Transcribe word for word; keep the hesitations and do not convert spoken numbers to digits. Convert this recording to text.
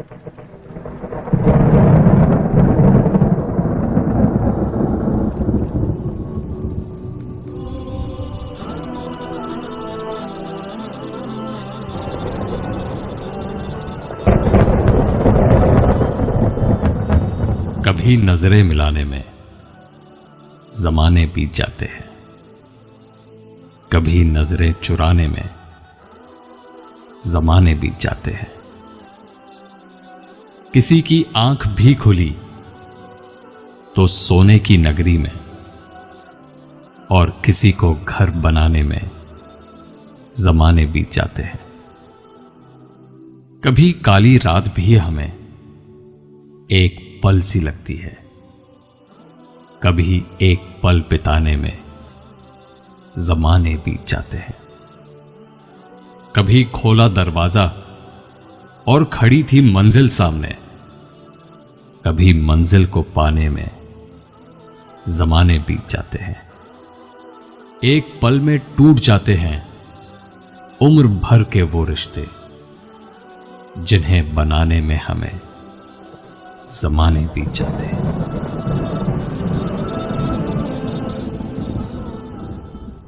कभी नजरें मिलाने में जमाने बीत जाते हैं, कभी नजरें चुराने में जमाने बीत जाते हैं। किसी की आंख भी खुली तो सोने की नगरी में, और किसी को घर बनाने में जमाने बीत जाते हैं। कभी काली रात भी हमें एक पल सी लगती है, कभी एक पल बिताने में जमाने बीत जाते हैं। कभी खोला दरवाजा और खड़ी थी मंजिल सामने, कभी मंजिल को पाने में जमाने बीत जाते हैं। एक पल में टूट जाते हैं उम्र भर के वो रिश्ते, जिन्हें बनाने में हमें जमाने बीत जाते हैं।